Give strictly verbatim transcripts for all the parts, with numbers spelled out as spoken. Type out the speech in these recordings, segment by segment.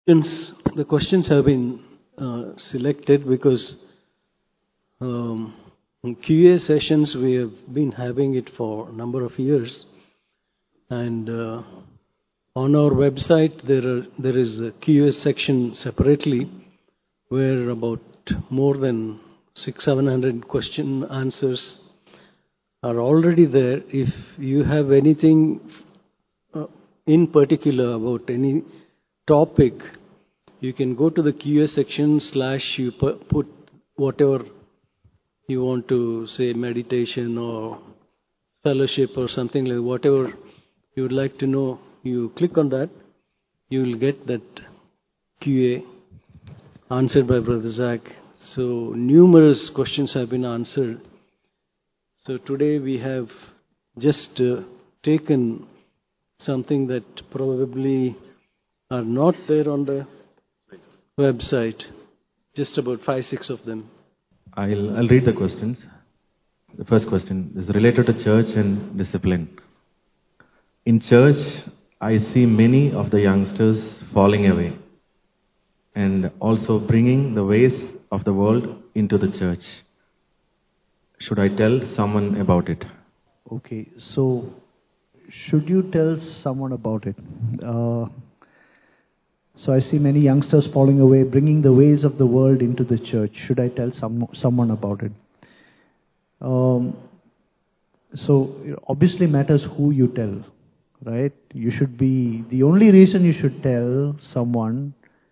Since the questions have been uh, selected because um, Q A sessions we have been having it for a number of years, and uh, on our website there are, there is a Q A section separately where about more than six seven hundred question answers are already there. If you have anything uh, in particular about any topic, you can go to the Q A section slash you put whatever you want to say, meditation or fellowship or something like whatever you would like to know. You click on that, you will get that Q A answered by Brother Zach. So numerous questions have been answered. So today we have just uh, taken something that probably are not there on the website, just about five, six of them. I'll, I'll read the questions. The first question is related to church and discipline. In church, I see many of the youngsters falling away and also bringing the ways of the world into the church. Should I tell someone about it? Okay, so should you tell someone about it? Uh, so I see many youngsters falling away, bringing the ways of the world into the church. Should I tell some, someone about it? Um, so it obviously matters who you tell, right? You should be, the only reason you should tell someone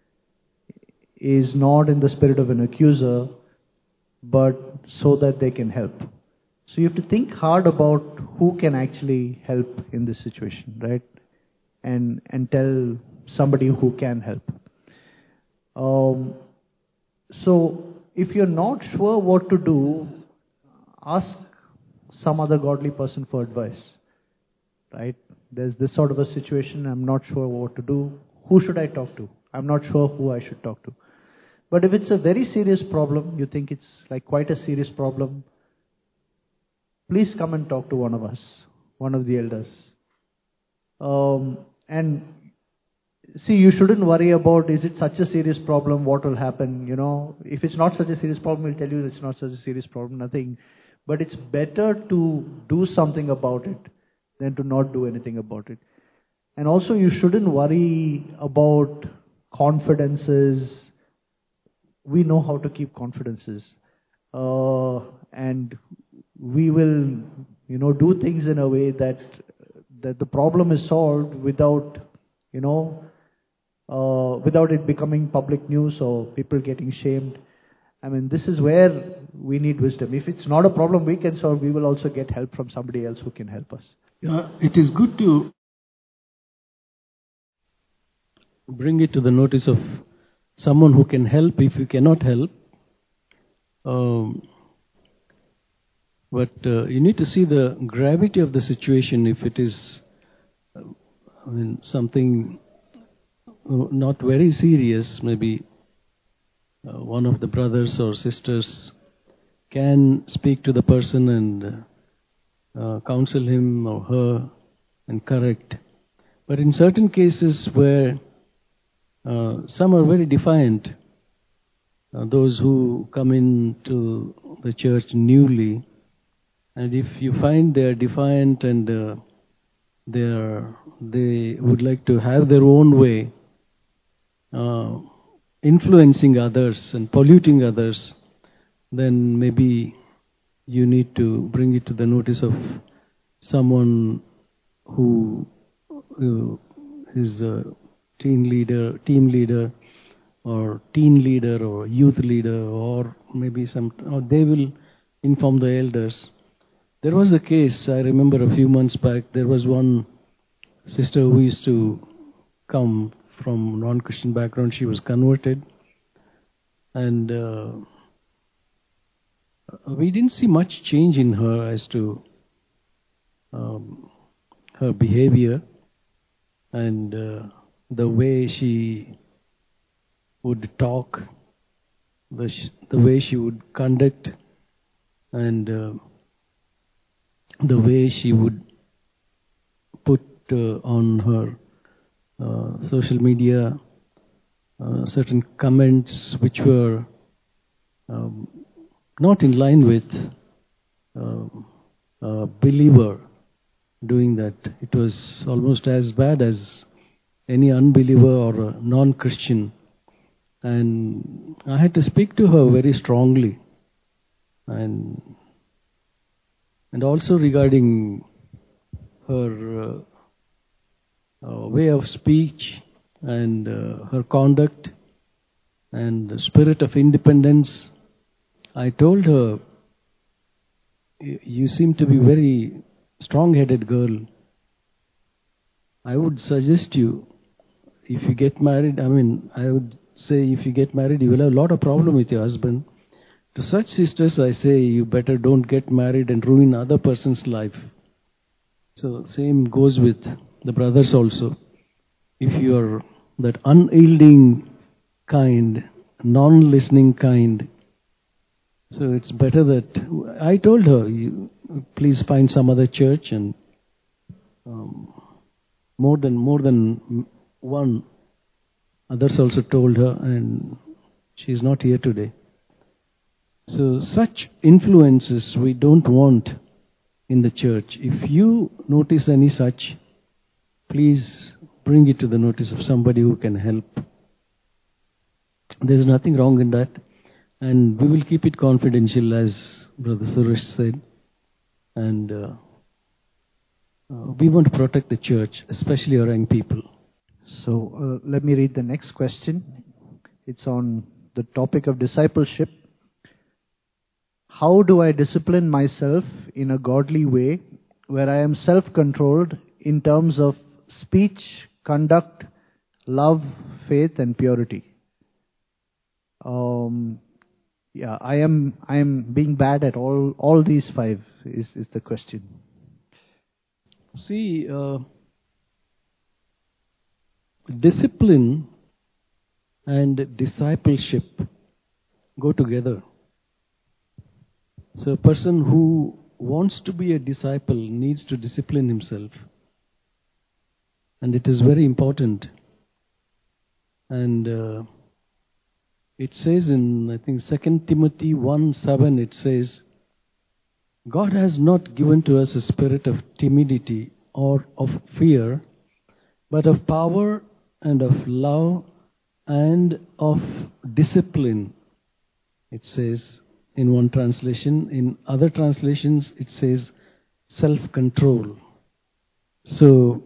is not in the spirit of an accuser, but so that they can help. So you have to think hard about who can actually help in this situation, right? And and tell somebody who can help. Um, so if you're not sure what to do, ask some other godly person for advice, right? There's this sort of a situation, I'm not sure what to do. Who should I talk to? I'm not sure who I should talk to. But if it's a very serious problem, you think it's like quite a serious problem, please come and talk to one of us, one of the elders. Um, and see, you shouldn't worry about, is it such a serious problem, what will happen, you know. If it's not such a serious problem, we'll tell you it's not such a serious problem, nothing. But it's better to do something about it than to not do anything about it. And also you shouldn't worry about confidences. We know how to keep confidences. Uh, and we will, you know, do things in a way that that the problem is solved without, you know, uh, without it becoming public news or people getting shamed. I mean, this is where we need wisdom. If it's not a problem we can solve, we will also get help from somebody else who can help us. Uh, it is good to bring it to the notice of someone who can help if you cannot help. Um, but uh, you need to see the gravity of the situation. If it is uh, I mean, something not very serious, maybe uh, one of the brothers or sisters can speak to the person and uh, counsel him or her and correct. But in certain cases where uh, some are very defiant, uh, those who come into the church newly, and if you find they are defiant and uh, they are, they would like to have their own way, uh, influencing others and polluting others, then maybe you need to bring it to the notice of someone who uh, is a teen leader, team leader, or teen leader, or youth leader, or maybe some, or they will inform the elders. There was a case, I remember a few months back, there was one sister who used to come from non-Christian background. She was converted, and uh, we didn't see much change in her as to um, her behavior and uh, the way she would talk, the, sh- the way she would conduct, and uh, the way she would put uh, on her uh, social media uh, certain comments which were um, not in line with uh, a believer doing that. It was almost as bad as any unbeliever or a non-Christian. And I had to speak to her very strongly. And and also regarding her uh, uh, way of speech and uh, her conduct and the spirit of independence, I told her, you seem to be very strong-headed girl. I would suggest you, if you get married, I mean, I would say if you get married, you will have a lot of problem with your husband. To such sisters, I say, you better don't get married and ruin other person's life. So same goes with the brothers also. If you are that unyielding kind, non-listening kind, so it's better that, I told her, you, please find some other church, and um, more than more than one, others also told her, and she is not here today. So such influences we don't want in the church. If you notice any such, please bring it to the notice of somebody who can help. There's nothing wrong in that. And we will keep it confidential, as Brother Suresh said. And uh, uh, we want to protect the church, especially our young people. So uh, let me read the next question. It's on the topic of discipleship. How do I discipline myself in a godly way where I am self-controlled in terms of speech, conduct, love, faith, and purity? Um, yeah, I am I am being bad at all all these five is, is the question. See, uh, discipline and discipleship go together. So a person who wants to be a disciple needs to discipline himself. And it is very important. And uh, it says in, I think, Second Timothy one seven, it says, God has not given to us a spirit of timidity or of fear, but of power and of love and of discipline. It says in one translation. In other translations, it says self-control. So,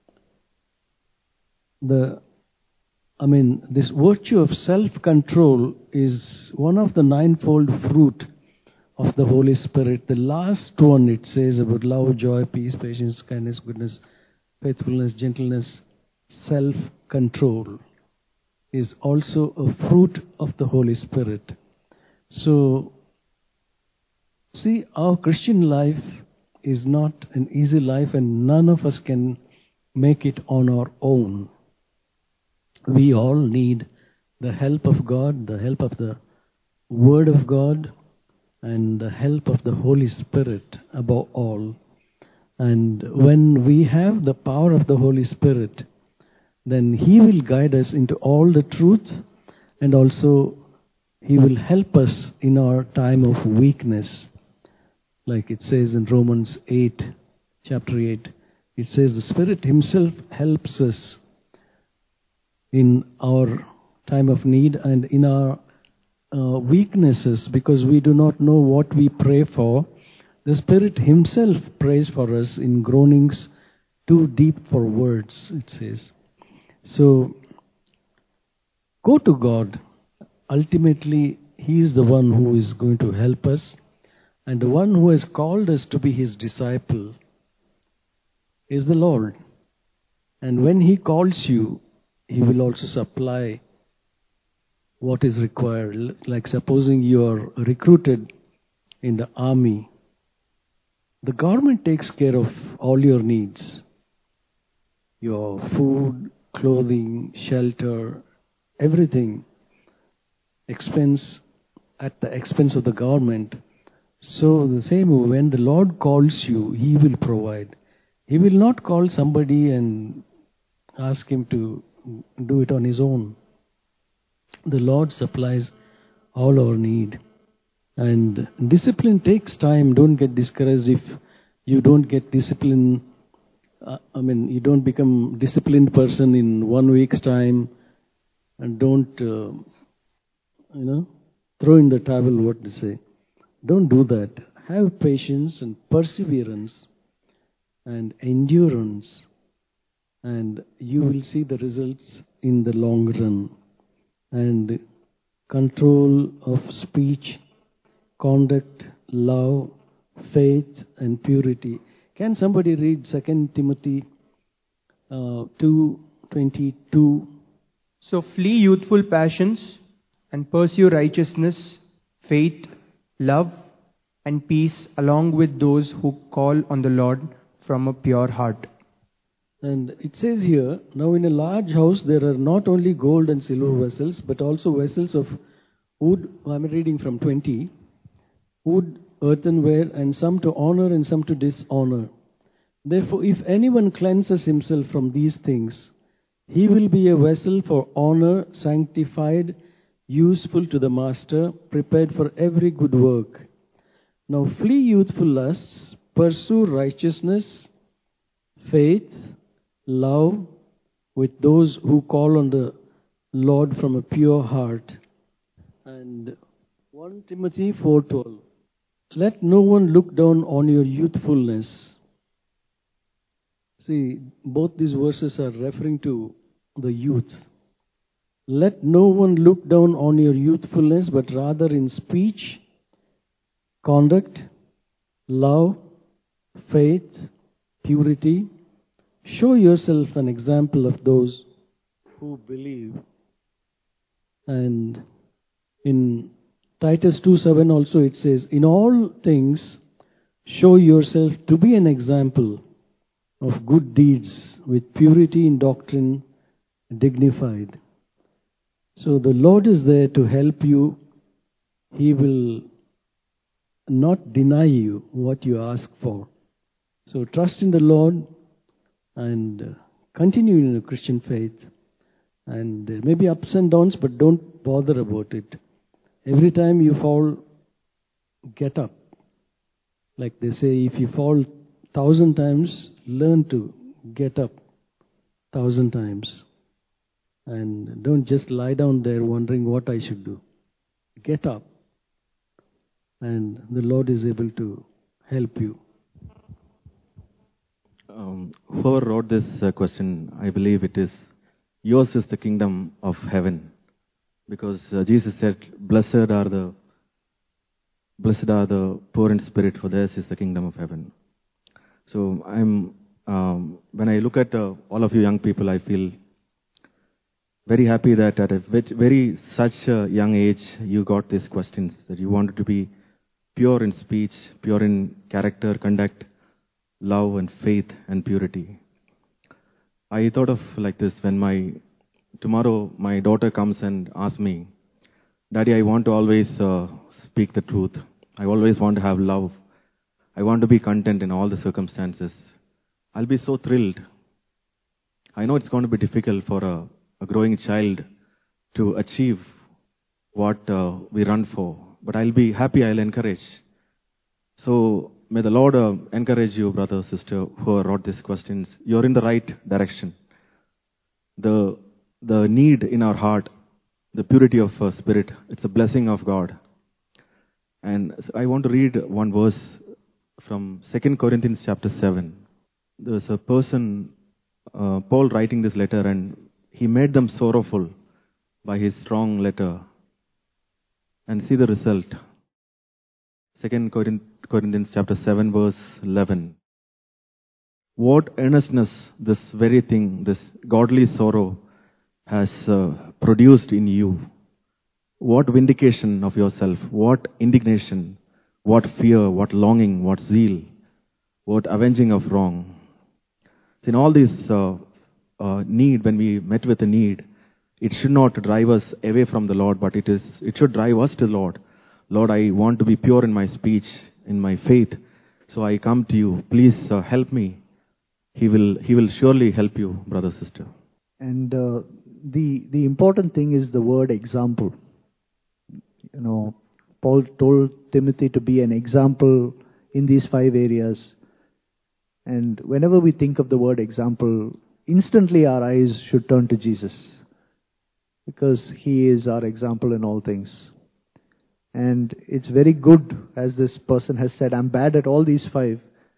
the, I mean, this virtue of self-control is one of the ninefold fruit of the Holy Spirit. The last one, it says about love, joy, peace, patience, kindness, goodness, faithfulness, gentleness, self-control is also a fruit of the Holy Spirit. So, see, our Christian life is not an easy life, and none of us can make it on our own. We all need the help of God, the help of the Word of God, and the help of the Holy Spirit above all. And when we have the power of the Holy Spirit, then He will guide us into all the truth, and also He will help us in our time of weakness. Like it says in Romans eight, chapter eight, it says the Spirit Himself helps us in our time of need and in our uh, weaknesses, because we do not know what we pray for. The Spirit Himself prays for us in groanings too deep for words, it says. So, go to God. Ultimately, He is the one who is going to help us, and the one who has called us to be His disciple is the Lord. And when He calls you, He will also supply what is required. Like supposing you are recruited in the army, the government takes care of all your needs. Your food, clothing, shelter, everything. Expense at the expense of the government. So the same way, when the Lord calls you, He will provide. He will not call somebody and ask him to do it on his own. the Lord supplies all our need. And discipline takes time. Don't get discouraged if you don't get discipline. Uh, I mean, you don't become disciplined person in one week's time, and don't, uh, you know, throw in the towel, what to say. Don't do that. Have patience and perseverance and endurance, and you will see the results in the long run. And control of speech, conduct, love, faith, and purity. Can somebody read Second Timothy uh, two twenty-two? So flee youthful passions and pursue righteousness, faith, love, and peace along with those who call on the Lord from a pure heart. And it says here, now in a large house there are not only gold and silver vessels, but also vessels of wood. I'm reading from twenty. Wood, earthenware, and some to honor and some to dishonor. Therefore, if anyone cleanses himself from these things, he will be a vessel for honor, sanctified, useful to the master, prepared for every good work. Now flee youthful lusts, pursue righteousness, faith, love, with those who call on the Lord from a pure heart. And First Timothy four twelve. Let no one look down on your youthfulness. See, both these verses are referring to the youth. Let no one look down on your youthfulness, but rather in speech, conduct, love, faith, purity. Show yourself an example of those who believe. And in Titus two seven also it says, in all things show yourself to be an example of good deeds with purity in doctrine, dignified. So the Lord is there to help you. He will not deny you what you ask for. So trust in the Lord and continue in the Christian faith. And there may be ups and downs, but don't bother about it. Every time you fall, get up. Like they say, if you fall thousand times, learn to get up thousand times. And don't just lie down there wondering what I should do. Get up. And the Lord is able to help you. Um, whoever wrote this uh, question, I believe it is, yours is the kingdom of heaven. Because uh, Jesus said, blessed are the blessed are the poor in spirit, for theirs is the kingdom of heaven. So I'm um, when I look at uh, all of you young people, I feel very happy that at a very such a young age you got these questions, that you wanted to be pure in speech, pure in character, conduct, love and faith and purity. I thought of like this when my tomorrow my daughter comes and asks me, Daddy, I want to always uh, speak the truth. I always want to have love. I want to be content in all the circumstances. I'll be so thrilled. I know it's going to be difficult for a, a growing child to achieve what uh, we run for, but I'll be happy, I'll encourage. So may the Lord uh, encourage you, brother, sister, who wrote these questions. You're in the right direction. The the need in our heart, the purity of uh, spirit, it's a blessing of God. And I want to read one verse from Second Corinthians chapter seven. There's a person, uh, Paul writing this letter, and he made them sorrowful by his strong letter. And see the result. Second Corinthians chapter seven verse eleven. What earnestness this very thing, this godly sorrow has uh, produced in you. What vindication of yourself, what indignation, what fear, what longing, what zeal, what avenging of wrong. So in all this uh, uh, need, when we met with a need, it should not drive us away from the Lord, but it is it should drive us to the Lord. Lord, I want to be pure in my speech, in my faith, so I come to you. Please uh, help me. He will He will surely help you, brother, sister. And uh, the, the important thing is the word example. You know, Paul told Timothy to be an example in these five areas. And whenever we think of the word example, instantly our eyes should turn to Jesus, because He is our example in all things. And it's very good, as this person has said, I'm bad at all these five.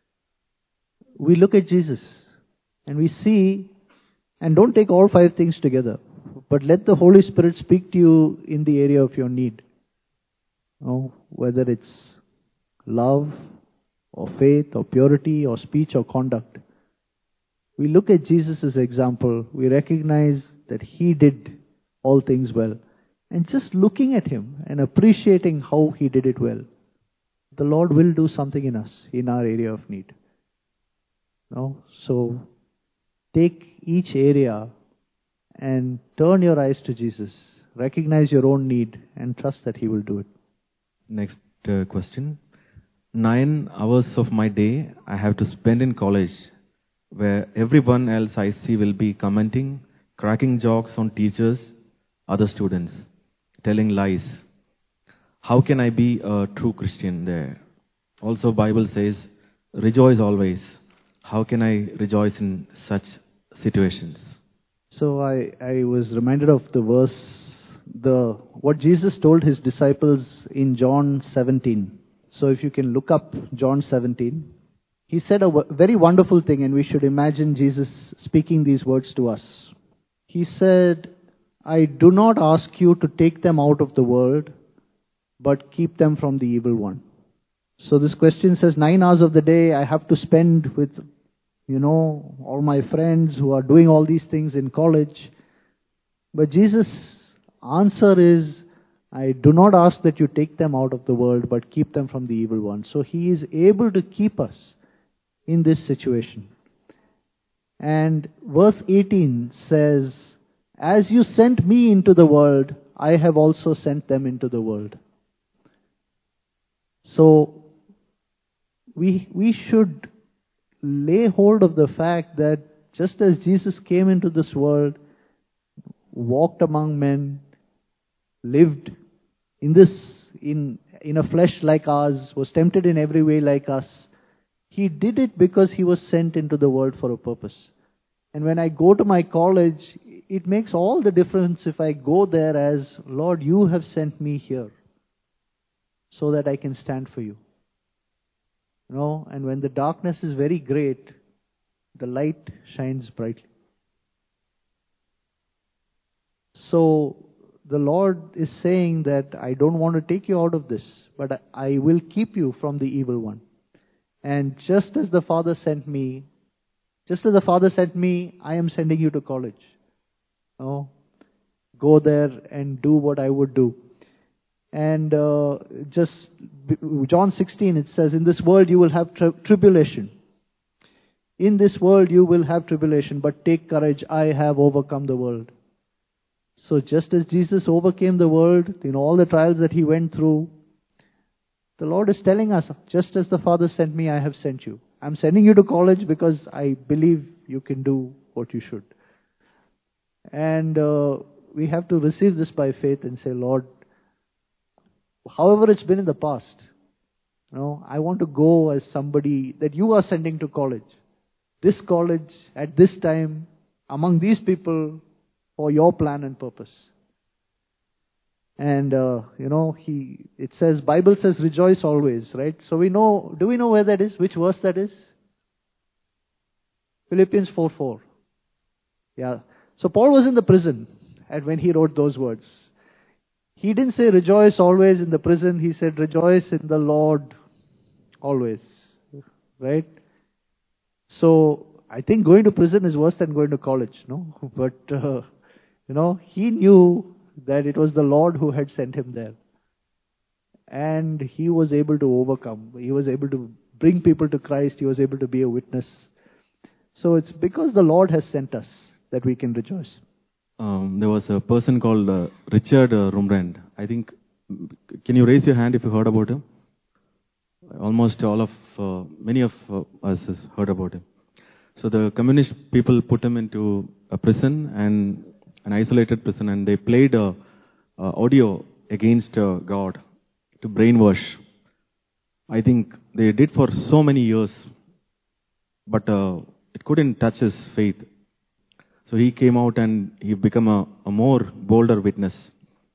We look at Jesus and we see, and don't take all five things together, but let the Holy Spirit speak to you in the area of your need. You know, whether it's love, or faith, or purity, or speech, or conduct. We look at Jesus' example, we recognize that He did all things well. And just looking at Him and appreciating how He did it well, the Lord will do something in us, in our area of need. No? So, take each area and turn your eyes to Jesus. Recognize your own need and trust that He will do it. Next uh, question. Nine hours of my day I have to spend in college, where everyone else I see will be commenting, cracking jokes on teachers, other students, telling lies. How can I be a true Christian there? Also, Bible says, rejoice always. How can I rejoice in such situations? So I, I was reminded of the verse, the what Jesus told His disciples in John seventeen. So if you can look up John seventeen, He said a w- very wonderful thing, and we should imagine Jesus speaking these words to us. He said, I do not ask you to take them out of the world, but keep them from the evil one. So this question says, nine hours of the day I have to spend with, you know, all my friends who are doing all these things in college. But Jesus' answer is, I do not ask that you take them out of the world, but keep them from the evil one. So He is able to keep us in this situation. And verse eighteen says, as you sent me into the world, I have also sent them into the world. So, we, we should lay hold of the fact that just as Jesus came into this world, walked among men, lived in this, in, in a flesh like ours, was tempted in every way like us, He did it because He was sent into the world for a purpose. And when I go to my college, it makes all the difference if I go there as, Lord, you have sent me here so that I can stand for you. You know, and when the darkness is very great, the light shines brightly. So the Lord is saying that I don't want to take you out of this, but I will keep you from the evil one. And just as the Father sent me, just as the Father sent me, I am sending you to college. Oh, go there and do what I would do. And uh, just John sixteen, it says, in this world you will have tri- tribulation. In this world you will have tribulation, but take courage, I have overcome the world. So just as Jesus overcame the world in all the trials that He went through, the Lord is telling us, just as the Father sent me, I have sent you. I'm sending you to college because I believe you can do what you should. And uh, we have to receive this by faith and say, Lord, however it's been in the past, you know, I want to go as somebody that you are sending to college. This college, at this time, among these people, for your plan and purpose. And, uh, you know, he, it says, Bible says rejoice always, right? So we know, do we know where that is? Which verse that is? Philippians four four. Yeah. So Paul was in the prison and when he wrote those words. He didn't say rejoice always in the prison. He said rejoice in the Lord always. Right? So I think going to prison is worse than going to college, no? But, uh, you know, he knew that it was the Lord who had sent him there. And he was able to overcome. He was able to bring people to Christ. He was able to be a witness. So it's because the Lord has sent us that we can rejoice. Um, there was a person called uh, Richard uh, Rumbrand. I think, can you raise your hand if you heard about him? Almost all of, uh, many of uh, us has heard about him. So the communist people put him into a prison, and an isolated prison, and they played uh, uh, audio against uh, God to brainwash. I think they did for so many years, but uh, it couldn't touch his faith. So he came out and he became a, a more bolder witness.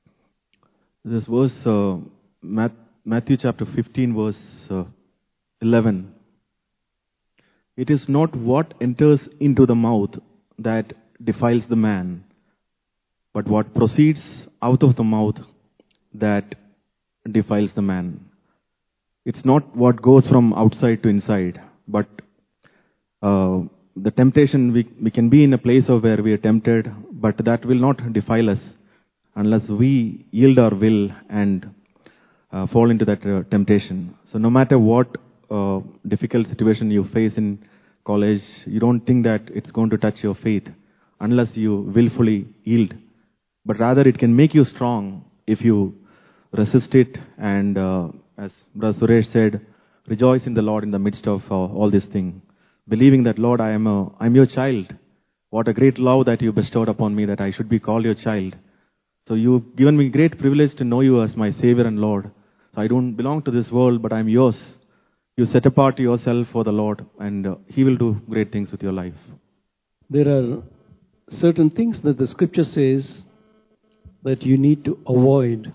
This verse, uh, Matthew chapter fifteen, verse uh, eleven. It is not what enters into the mouth that defiles the man, but what proceeds out of the mouth that defiles the man. It's not what goes from outside to inside, but uh, the temptation, we, we can be in a place of where we are tempted, but that will not defile us unless we yield our will and uh, fall into that uh, temptation. So no matter what uh, difficult situation you face in college, you don't think that it's going to touch your faith unless you willfully yield. But rather it can make you strong if you resist it, and uh, as Brother Suresh said, rejoice in the Lord in the midst of uh, all these things. Believing that, Lord, I am a, I'm your child. What a great love that you bestowed upon me, that I should be called your child. So you've given me great privilege to know you as my Savior and Lord. So I don't belong to this world, but I'm yours. You set apart yourself for the Lord, and uh, He will do great things with your life. There are certain things that the scripture says that you need to avoid.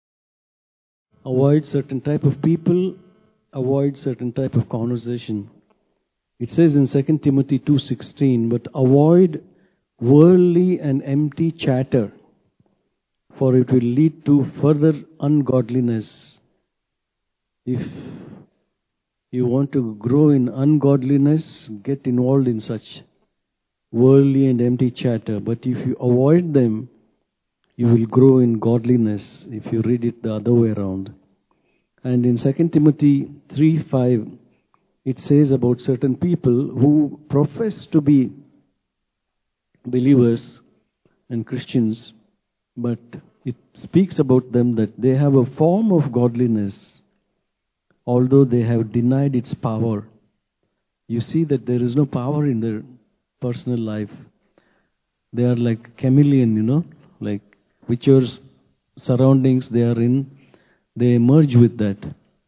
Avoid certain type of people, avoid certain type of conversation. It says in Second Timothy two sixteen, but avoid worldly and empty chatter, for it will lead to further ungodliness. If you want to grow in ungodliness, get involved in such worldly and empty chatter. But if you avoid them, you will grow in godliness, if you read it the other way around. And in Second Timothy three five, it says about certain people who profess to be believers and Christians, but it speaks about them that they have a form of godliness, although they have denied its power. You see that there is no power in their personal life. They are like chameleon, you know, like whichever surroundings they are in, they merge with that.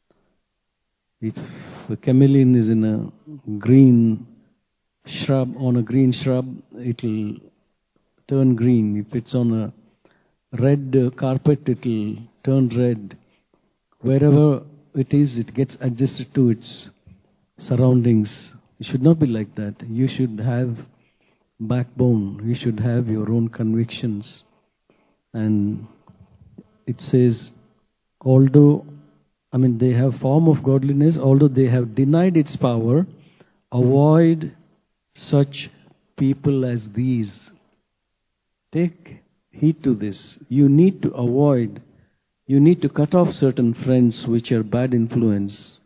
If a chameleon is in a green shrub, on a green shrub, it will turn green. If it's on a red uh, carpet, it will turn red. Wherever it is, it gets adjusted to its surroundings. It should not be like that. You should have backbone. You should have your own convictions. And it says, although, I mean, they have form of godliness, although they have denied its power, avoid such people as these. Take heed to this. You need to avoid, you need to cut off certain friends which are bad influence.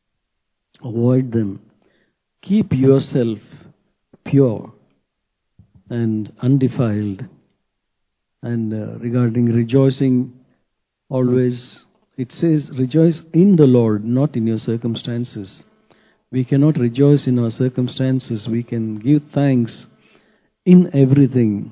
Avoid them. Keep yourself pure and undefiled. And uh, regarding rejoicing, always, it says, rejoice in the Lord, not in your circumstances. We cannot rejoice in our circumstances. We can give thanks in everything.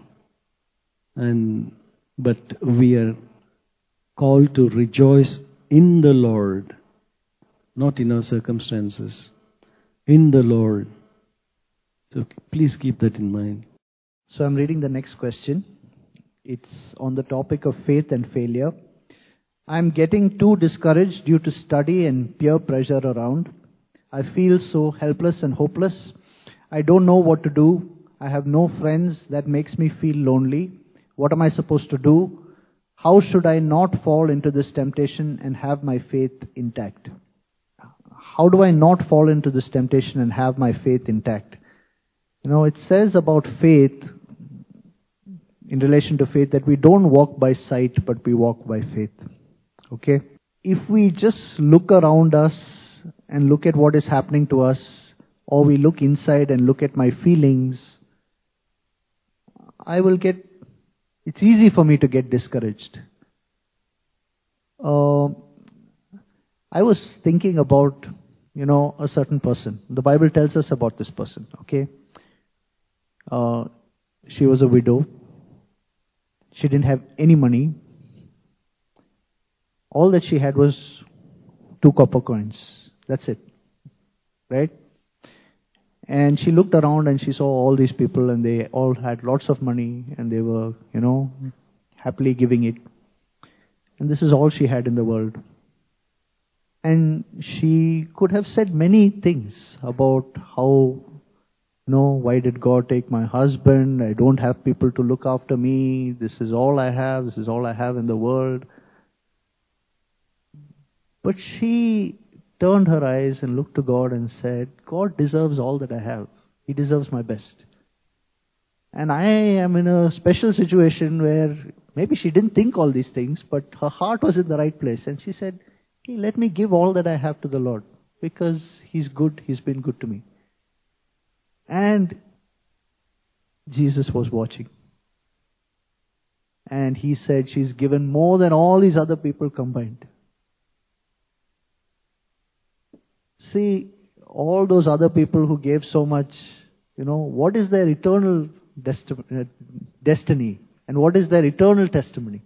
And but we are called to rejoice in the Lord, not in our circumstances. In the Lord. So please keep that in mind. So I'm reading the next question. It's on the topic of faith and failure. I'm getting too discouraged due to study and peer pressure around. I feel so helpless and hopeless. I don't know what to do. I have no friends. That makes me feel lonely. What am I supposed to do? How should I not fall into this temptation and have my faith intact? How do I not fall into this temptation and have my faith intact? You know, it says about faith, in relation to faith, that we don't walk by sight, but we walk by faith. Okay? If we just look around us and look at what is happening to us, or we look inside and look at my feelings, I will get, it's easy for me to get discouraged. Uh, I was thinking about, you know, a certain person. The Bible tells us about this person, okay? Uh, she was a widow. She didn't have any money. All that she had was two copper coins. That's it. Right? And she looked around and she saw all these people and they all had lots of money and they were, you know, happily giving it. And this is all she had in the world. And she could have said many things about how, you know, why did God take my husband? I don't have people to look after me. This is all I have. This is all I have in the world. But she turned her eyes and looked to God and said, God deserves all that I have. He deserves my best. And I am in a special situation where maybe she didn't think all these things, but her heart was in the right place. And she said, hey, let me give all that I have to the Lord because He's good. He's been good to me. And Jesus was watching. And He said, she's given more than all these other people combined. See, all those other people who gave so much, you know, what is their eternal desti- destiny? And what is their eternal testimony?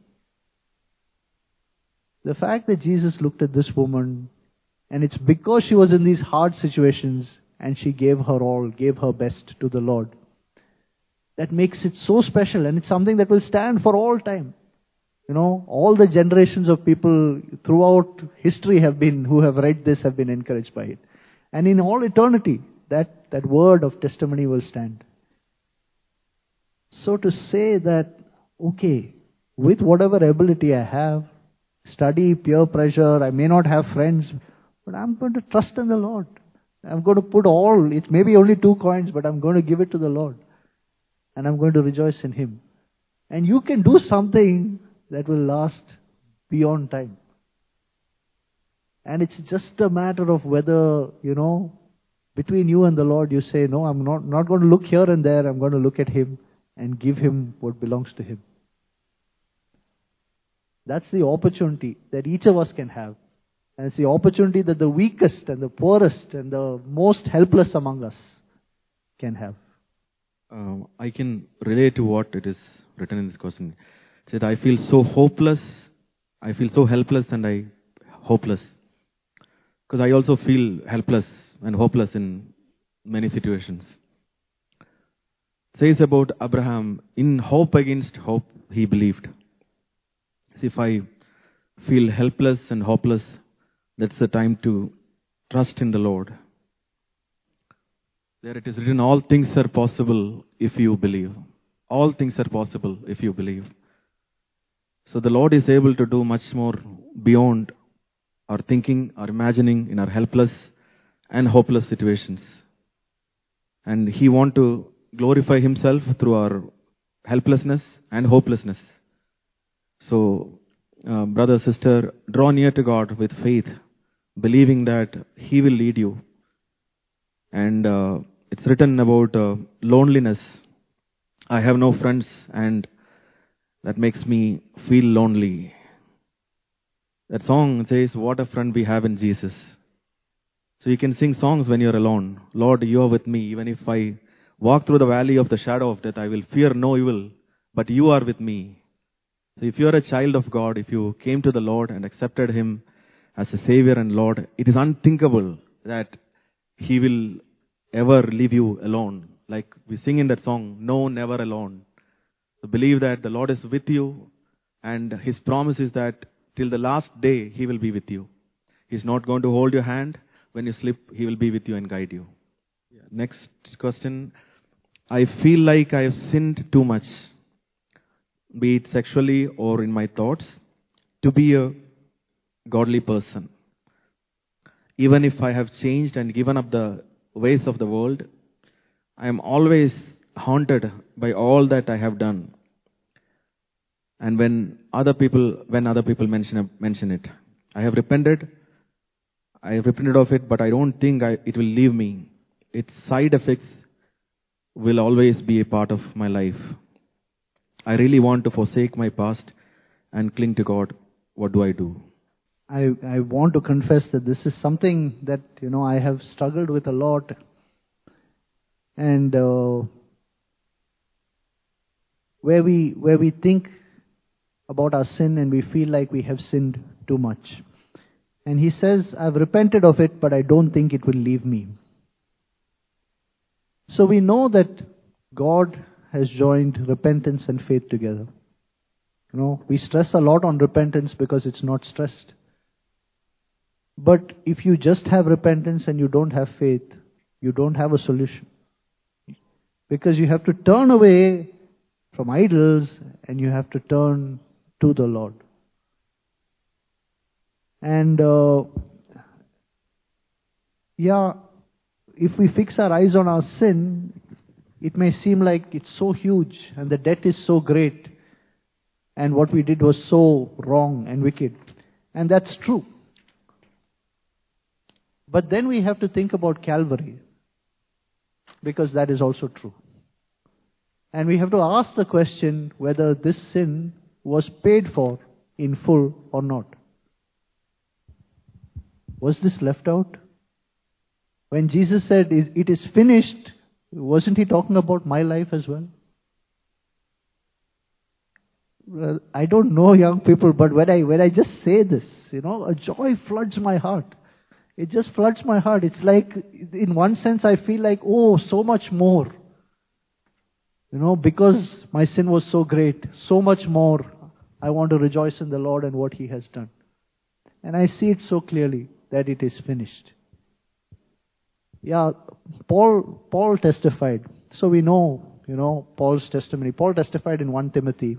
The fact that Jesus looked at this woman, and it's because she was in these hard situations, and she gave her all, gave her best to the Lord, that makes it so special, and it's something that will stand for all time. You know, all the generations of people throughout history have been, who have read this, have been encouraged by it. And in all eternity, that, that word of testimony will stand. So to say that, okay, with whatever ability I have, study, peer pressure, I may not have friends, but I'm going to trust in the Lord. I'm going to put all, it may be only two coins, but I'm going to give it to the Lord. And I'm going to rejoice in Him. And you can do something that will last beyond time. And it's just a matter of whether, you know, between you and the Lord, you say, no, I'm not, not going to look here and there. I'm going to look at Him and give Him what belongs to Him. That's the opportunity that each of us can have. And it's the opportunity that the weakest and the poorest and the most helpless among us can have. Um, I can relate to what it is written in this question. It said, I feel so hopeless, I feel so helpless and I hopeless. Because I also feel helpless and hopeless in many situations. It says about Abraham, in hope against hope, he believed. See, if I feel helpless and hopeless, that's the time to trust in the Lord. There it is written, all things are possible if you believe. All things are possible if you believe. So the Lord is able to do much more beyond our thinking, our imagining in our helpless and hopeless situations. And He wants to glorify Himself through our helplessness and hopelessness. So, uh, brother, sister, draw near to God with faith, believing that He will lead you. And uh, it's written about uh, loneliness. I have no friends, and that makes me feel lonely. That song says, what a friend we have in Jesus. So you can sing songs when you're alone. Lord, you are with me. Even if I walk through the valley of the shadow of death, I will fear no evil, but you are with me. So if you're a child of God, if you came to the Lord and accepted Him as a Savior and Lord, it is unthinkable that He will ever leave you alone. Like we sing in that song, no, never alone. So believe that the Lord is with you, and His promise is that till the last day, He will be with you. He's not going to hold your hand. When you slip, He will be with you and guide you. Yeah. Next question. I feel like I have sinned too much, be it sexually or in my thoughts, to be a godly person. Even if I have changed and given up the ways of the world, I am always haunted by all that I have done. And when other people, when other people mention mention it, I have repented. I have repented of it, but I don't think I, it will leave me. Its side effects will always be a part of my life. I really want to forsake my past and cling to God. What do I do? I, I want to confess that this is something that, you know, I have struggled with a lot. And uh, where we where we think about our sin and we feel like we have sinned too much. And he says, I've repented of it, but I don't think it will leave me. So we know that God has joined repentance and faith together. You know, we stress a lot on repentance because it's not stressed. But if you just have repentance and you don't have faith, you don't have a solution. Because you have to turn away from idols and you have to turn to the Lord. And uh, yeah, if we fix our eyes on our sin, it may seem like it's so huge and the debt is so great and what we did was so wrong and wicked. And that's true. But then we have to think about Calvary, because that is also true. And we have to ask the question whether this sin was paid for in full or not. Was this left out? When Jesus said, it is finished, wasn't he talking about my life as well? Well, I don't know, young people, but when I when I just say this, you know, a joy floods my heart. It just floods my heart. It's like, in one sense, I feel like, oh, so much more. You know, because my sin was so great, so much more, I want to rejoice in the Lord and what He has done. And I see it so clearly that it is finished. Yeah, Paul Paul testified. So we know, you know, Paul's testimony. Paul testified in First Timothy.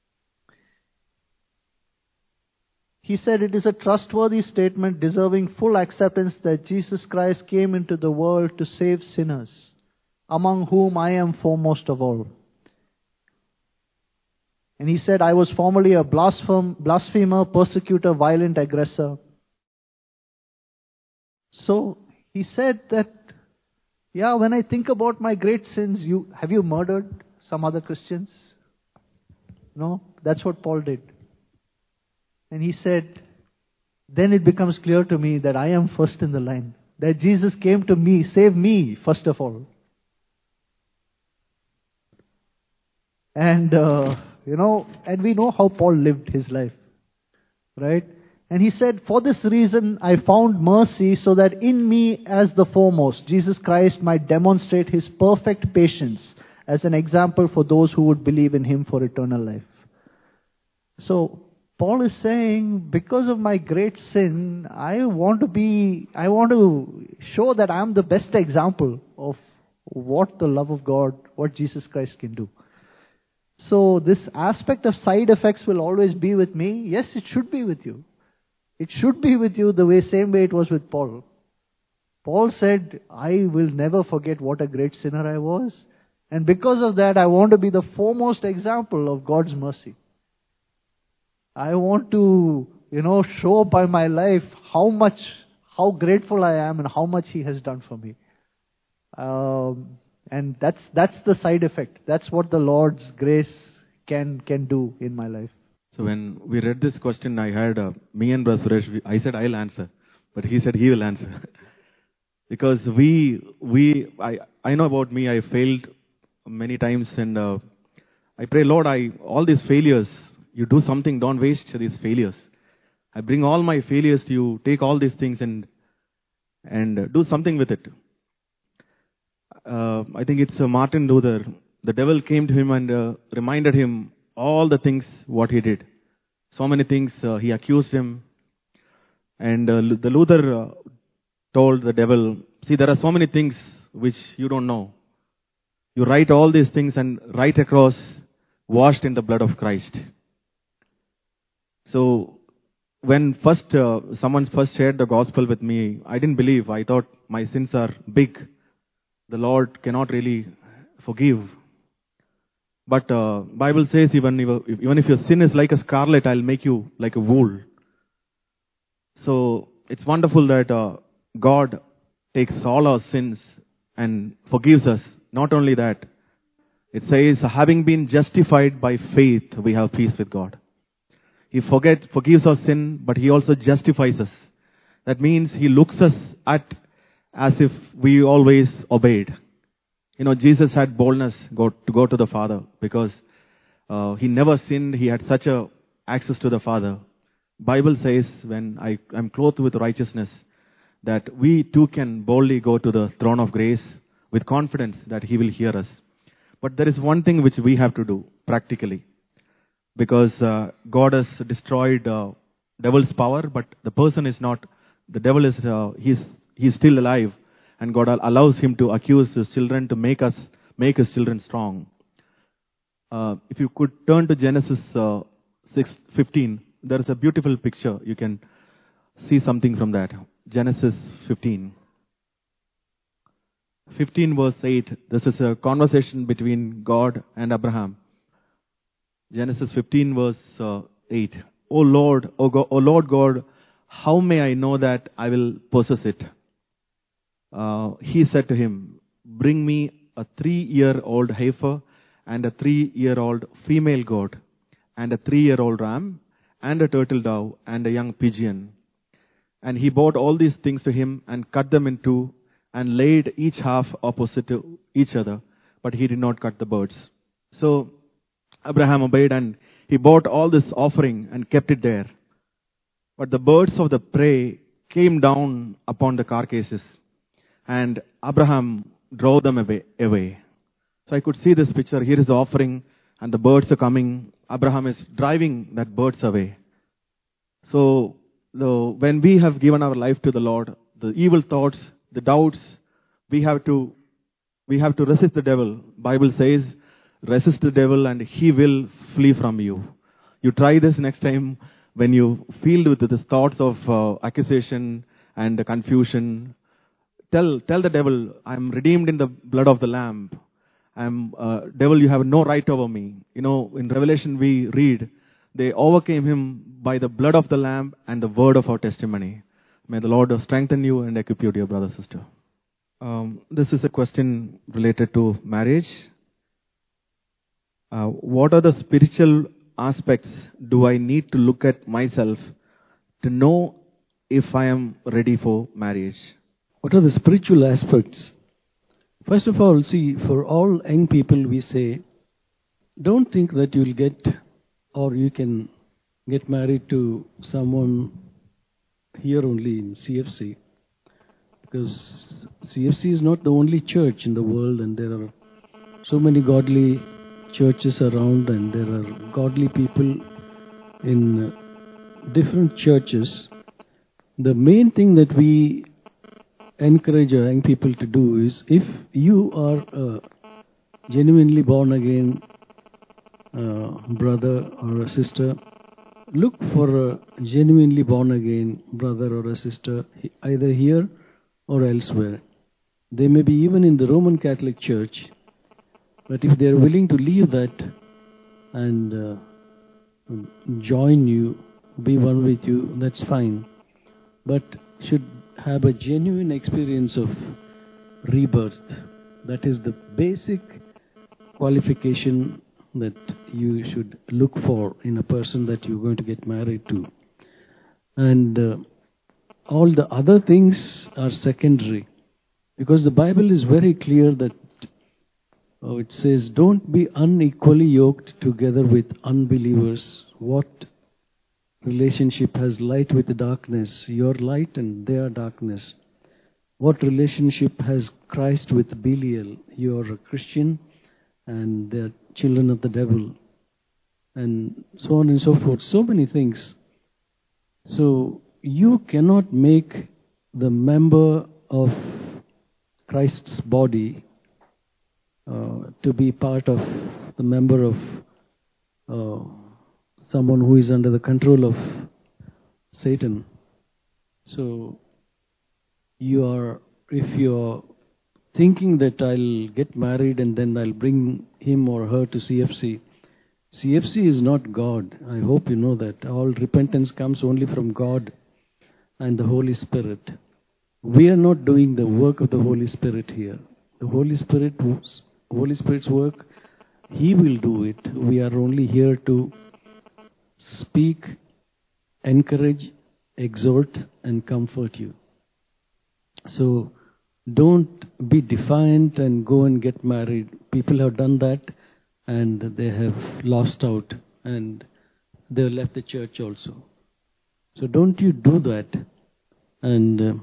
He said, it is a trustworthy statement deserving full acceptance that Jesus Christ came into the world to save sinners, among whom I am foremost of all. And he said, I was formerly a blaspheme, blasphemer, persecutor, violent aggressor. So he said that, yeah, when I think about my great sins, you have you murdered some other Christians? No, that's what Paul did. And he said, then it becomes clear to me that I am first in the line. That Jesus came to me, save me, first of all. And, uh, you know, and we know how Paul lived his life. Right? And he said, for this reason I found mercy so that in me as the foremost, Jesus Christ might demonstrate His perfect patience as an example for those who would believe in Him for eternal life. So, Paul is saying, because of my great sin, I want to be, I want to show that I am the best example of what the love of God, what Jesus Christ can do. So this aspect of side effects will always be with me. Yes, it should be with you. It should be with you the way, same way it was with Paul. Paul said, I will never forget what a great sinner I was. And because of that, I want to be the foremost example of God's mercy. I want to, you know, show by my life how much, how grateful I am and how much He has done for me. Um, and that's that's the side effect. That's what the Lord's grace can can do in my life. So when we read this question, I had uh, me and Brother Suresh. we- I said I'll answer, but he said he will answer because we we I I know about me. I failed many times, and uh, I pray, Lord, I all these failures. You do something, don't waste these failures. I bring all my failures to you, take all these things and and uh, do something with it. Uh, I think it's uh, Martin Luther. The devil came to him and uh, reminded him all the things what he did. So many things uh, he accused him. And uh, the Luther uh, told the devil, see, there are so many things which you don't know. You write all these things and write across, washed in the blood of Christ. So, when first uh, someone first shared the gospel with me, I didn't believe. I thought my sins are big. The Lord cannot really forgive. But uh, Bible says even if, even if your sin is like a scarlet, I'll make you like a wool. So it's wonderful that uh, God takes all our sins and forgives us. Not only that, it says, having been justified by faith, we have peace with God. He forget, forgives our sin, but He also justifies us. That means He looks us at as if we always obeyed. You know, Jesus had boldness go, to go to the Father because uh, He never sinned. He had such a access to the Father. Bible says when I am clothed with righteousness, that we too can boldly go to the throne of grace with confidence that He will hear us. But there is one thing which we have to do practically, because uh, God has destroyed uh, devil's power, but the person is not. The devil is uh, he's he's still alive, and God allows him to accuse his children to make us make his children strong. Uh, if you could turn to Genesis uh, six fifteen, there is a beautiful picture. You can see something from that. Genesis fifteen. fifteen verse eight. This is a conversation between God and Abraham. Genesis fifteen verse uh, eight. O Lord, O, God, O Lord God, how may I know that I will possess it? Uh, he said to him, bring me a three-year-old heifer and a three-year-old female goat and a three-year-old ram and a turtle dove and a young pigeon. And he brought all these things to him and cut them in two and laid each half opposite to each other, but he did not cut the birds. So Abraham obeyed, and he brought all this offering and kept it there. But the birds of the prey came down upon the carcasses, and Abraham drove them away. away. So I could see this picture. Here is the offering, and the birds are coming. Abraham is driving that birds away. So the, when we have given our life to the Lord, the evil thoughts, the doubts, we have to we have to resist the devil. Bible says, resist the devil and he will flee from you. You try this next time when you feel with the thoughts of uh, accusation and confusion. Tell tell the devil, I'm redeemed in the blood of the Lamb. I'm uh, devil, you have no right over me. You know, in Revelation we read, they overcame him by the blood of the Lamb and the word of our testimony. May the Lord strengthen you and equip you, dear brother, sister. Um, this is a question related to marriage. Uh, what are the spiritual aspects do I need to look at myself to know if I am ready for marriage? What are the spiritual aspects? First of all, see, for all young people we say, don't think that you'll get or you can get married to someone here only in C F C. Because C F C is not the only church in the world, and there are so many godly churches around, and there are godly people in different churches. The main thing that we encourage our young people to do is, if you are a genuinely born again uh, brother or a sister, look for a genuinely born again brother or a sister either here or elsewhere. They may be even in the Roman Catholic Church, but if they are willing to leave that and uh, join you, be one with you, that's fine. But should have a genuine experience of rebirth. That is the basic qualification that you should look for in a person that you're going to get married to. And uh, all the other things are secondary. Because the Bible is very clear that oh, it says, don't be unequally yoked together with unbelievers. What relationship has light with darkness? Your light and their darkness. What relationship has Christ with Belial? You're a Christian and they're children of the devil. And so on and so forth. So many things. So you cannot make the member of Christ's body uh, to be part of the member of uh, someone who is under the control of Satan. So you are, if you're thinking that I'll get married and then I'll bring him or her to C F C, C F C is not God. I hope you know that. All repentance comes only from God and the Holy Spirit. We are not doing the work of the Holy Spirit here. The Holy Spirit, Holy Spirit's work, He will do it. We are only here to speak, encourage, exhort, and comfort you. So don't be defiant and go and get married. People have done that and they have lost out. And they have left the church also. So don't you do that. And uh,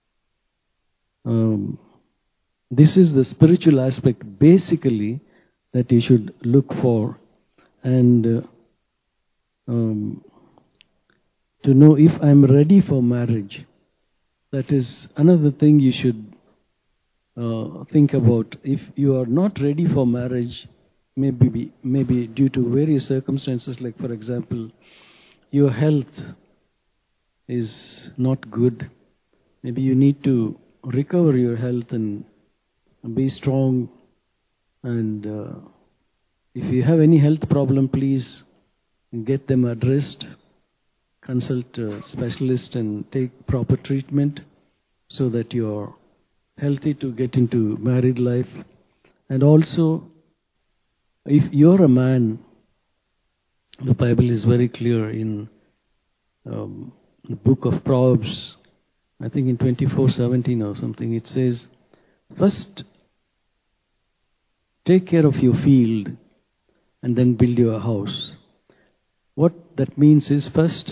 um, this is the spiritual aspect basically that you should look for. And uh, um, to know if I'm ready for marriage. That is another thing you should uh, think about. If you are not ready for marriage, maybe maybe due to various circumstances, like for example, your health is not good. Maybe you need to recover your health and be strong. And uh, if you have any health problem, please get them addressed. Consult a specialist and take proper treatment so that you're healthy to get into married life. And also, if you're a man, the Bible is very clear in um, the book of Proverbs, I think in twenty-four seventeen or something, it says, first take care of your field and then build your house. What that means is, first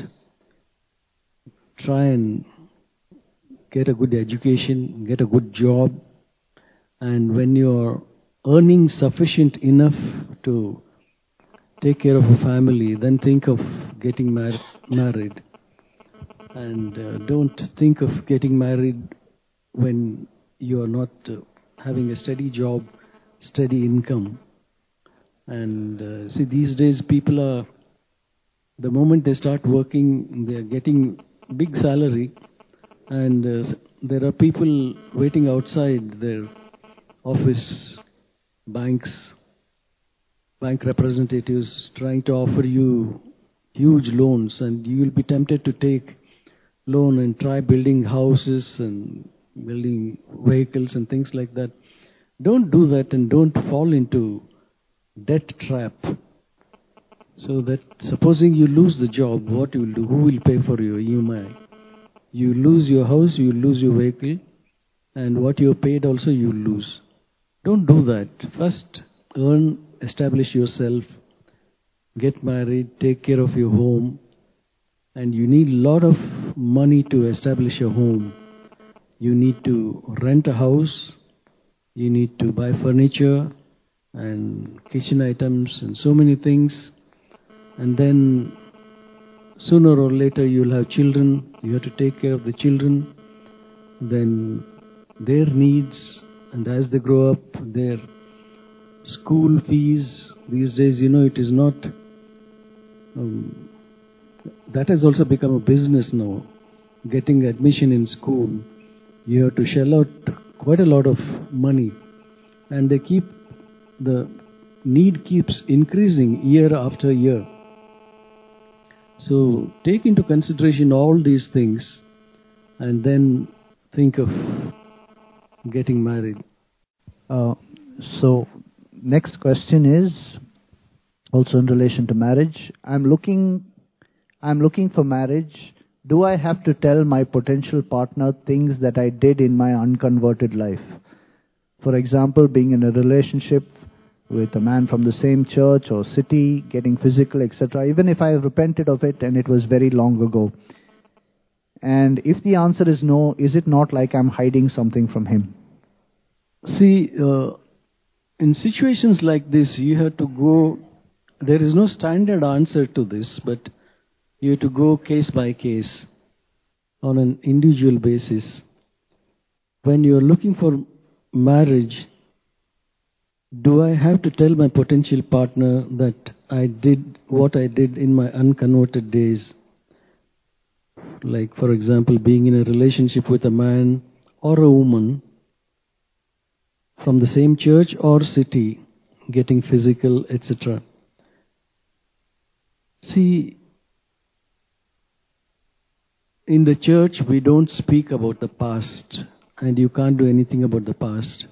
try and get a good education, get a good job, and when you're earning sufficient enough to take care of a family, then think of getting mar- married. And uh, don't think of getting married when you're not uh, having a steady job, steady income. And uh, see, these days people are, the moment they start working, they're getting big salary, and uh, there are people waiting outside their office, banks, bank representatives trying to offer you huge loans, and you will be tempted to take loan and try building houses and building vehicles and things like that. Don't do that, and don't fall into debt trap. So that supposing you lose the job, what you will do? Who will pay for your E M I? You lose your house, you lose your vehicle, and what you paid also you lose. Don't do that. First, earn, establish yourself, get married, take care of your home, and you need a lot of money to establish a home. You need to rent a house, you need to buy furniture and kitchen items and so many things. And then sooner or later you'll have children, you have to take care of the children, then their needs, and as they grow up, their school fees. These days, you know, it is not, um, that has also become a business now. Getting admission in school, you have to shell out quite a lot of money, and they keep, the need keeps increasing year after year. So take into consideration all these things and then think of getting married. Uh, so next question is also in relation to marriage. I'm looking, I'm looking for marriage. Do I have to tell my potential partner things that I did in my unconverted life? For example, being in a relationship with a man from the same church or city, getting physical, et cetera, even if I have repented of it and it was very long ago. And if the answer is no, is it not like I'm hiding something from him? See, uh, in situations like this, you have to go, there is no standard answer to this, but you have to go case by case on an individual basis. When you are looking for marriage, do I have to tell my potential partner that I did what I did in my unconverted days? Like, for example, being in a relationship with a man or a woman from the same church or city, getting physical, et cetera. See, in the church, we don't speak about the past, and you can't do anything about the past.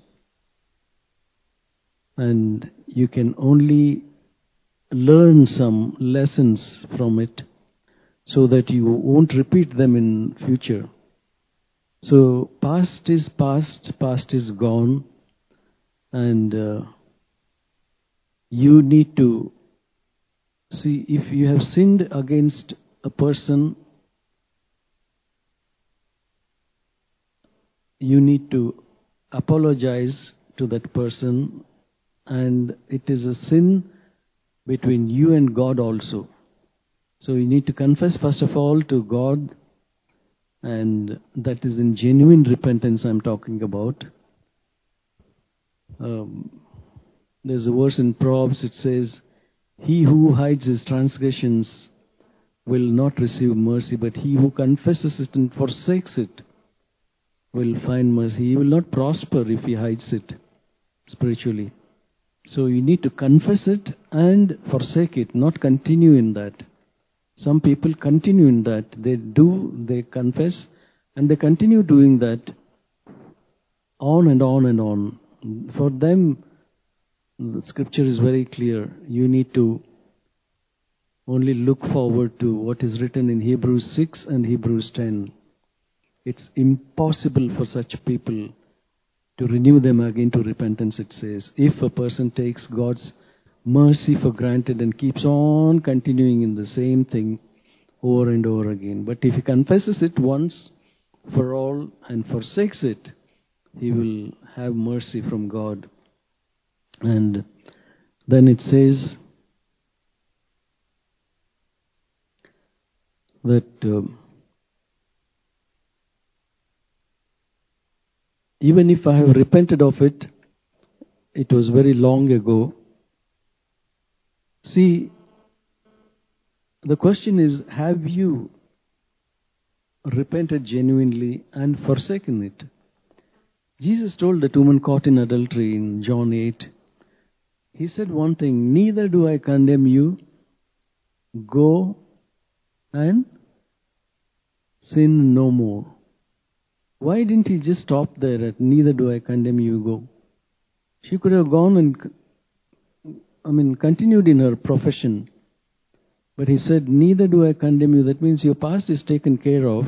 And you can only learn some lessons from it so that you won't repeat them in future. So past is past, past is gone, and uh, you need to See, if you have sinned against a person, you need to apologize to that person, and it is a sin between you and God also. So you need to confess first of all to God, and that is in genuine repentance I'm talking about. Um, there's a verse in Proverbs, it says, "He who hides his transgressions will not receive mercy, but he who confesses it and forsakes it will find mercy." He will not prosper if he hides it spiritually. So you need to confess it and forsake it, not continue in that. Some people continue in that. They do, they confess, and they continue doing that on and on and on. For them, the scripture is very clear. You need to only look forward to what is written in Hebrews six and Hebrews ten. It's impossible for such people to renew them again to repentance, it says. If a person takes God's mercy for granted and keeps on continuing in the same thing over and over again. But if he confesses it once for all and forsakes it, he will have mercy from God. And then it says that uh, even if I have repented of it, it was very long ago. See, the question is, have you repented genuinely and forsaken it? Jesus told the woman caught in adultery in John eight, he said one thing, "Neither do I condemn you. Go and sin no more." Why didn't he just stop there at "neither do I condemn you, go"? She could have gone and, I mean, continued in her profession. But he said, "Neither do I condemn you." That means your past is taken care of.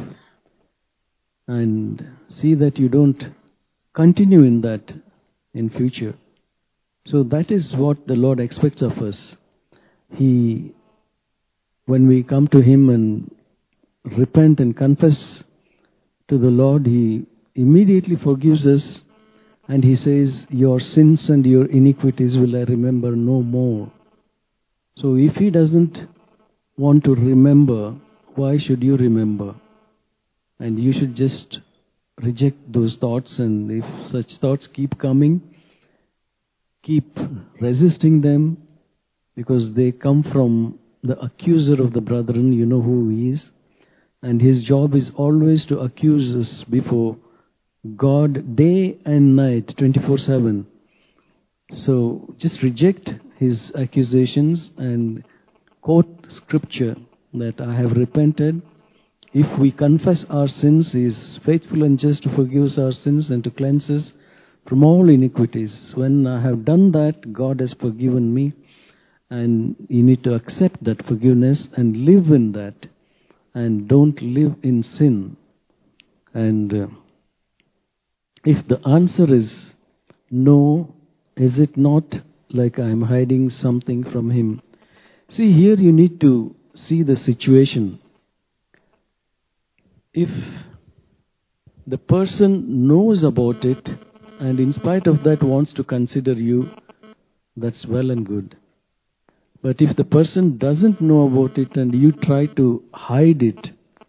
And see that you don't continue in that in future. So that is what the Lord expects of us. He, when we come to Him and repent and confess to the Lord, He immediately forgives us, and He says, "Your sins and your iniquities will I remember no more." So if He doesn't want to remember, why should you remember? And you should just reject those thoughts, and if such thoughts keep coming, keep resisting them, because they come from the accuser of the brethren. You know who he is. And his job is always to accuse us before God day and night, twenty-four seven. So just reject his accusations and quote scripture that I have repented. If we confess our sins, He is faithful and just to forgive us our sins and to cleanse us from all iniquities. When I have done that, God has forgiven me, and you need to accept that forgiveness and live in that, and don't live in sin. And uh, if the answer is no, is it not like I am hiding something from Him? See, here you need to see the situation. If the person knows about it and in spite of that wants to consider you, that's well and good. But if the person doesn't know about it and you try to hide it,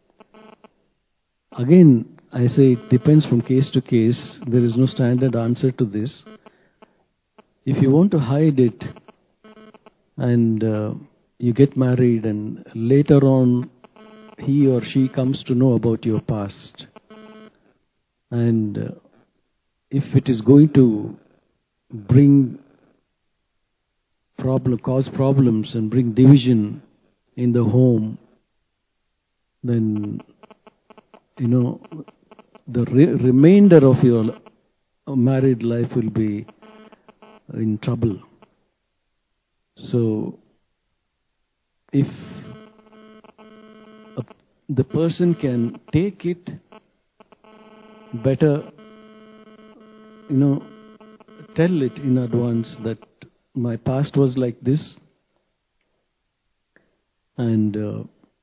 again, I say it depends from case to case. There is no standard answer to this. If you want to hide it and uh, you get married and later on he or she comes to know about your past, and uh, if it is going to bring problem, cause problems and bring division in the home, then, you know, the re- remainder of your married life will be in trouble. So, if a, the person can take it, better, you know, tell it in advance that my past was like this, And uh,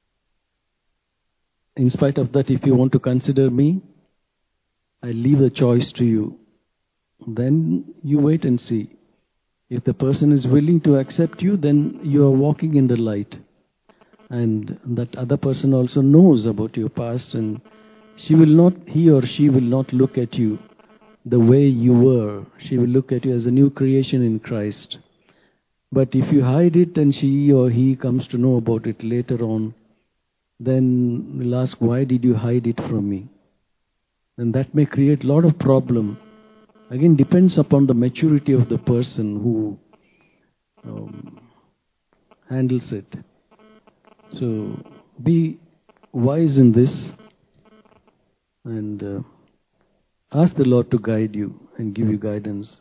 in spite of that, if you want to consider me, I leave the choice to you. Then you wait and see. If the person is willing to accept you, then you are walking in the light. And that other person also knows about your past, and she will not, he or she will not look at you the way you were. She will look at you as a new creation in Christ. But if you hide it and she or he comes to know about it later on, then we'll ask, why did you hide it from me? And that may create a lot of problem. Again, depends upon the maturity of the person who um, handles it. So be wise in this and uh, ask the Lord to guide you and give you guidance.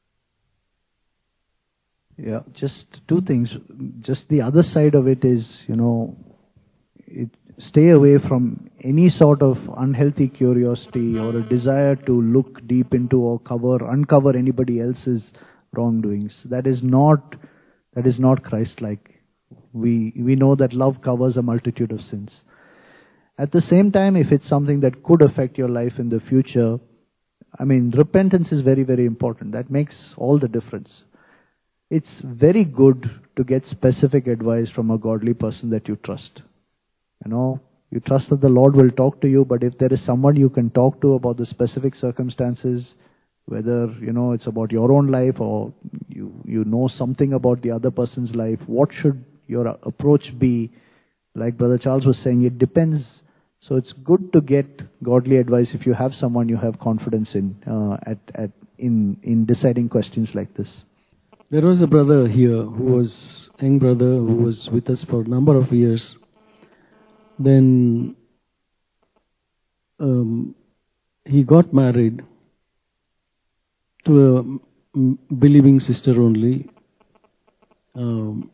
Yeah, just two things. Just the other side of it is, you know, it, stay away from any sort of unhealthy curiosity or a desire to look deep into or cover, uncover anybody else's wrongdoings. That is not, that is not Christ-like. We we know that love covers a multitude of sins. At the same time, if it's something that could affect your life in the future, I mean, repentance is very, very important. That makes all the difference. It's very good to get specific advice from a godly person that you trust. You know, you trust that the Lord will talk to you, but if there is someone you can talk to about the specific circumstances, whether, you know, it's about your own life or you, you know something about the other person's life, what should your approach be? Like Brother Charles was saying, it depends. So it's good to get godly advice if you have someone you have confidence in, uh, at, at, in, in deciding questions like this. There was a brother here who was, young brother who was with us for a number of years. Then um, he got married to a believing sister only. Um,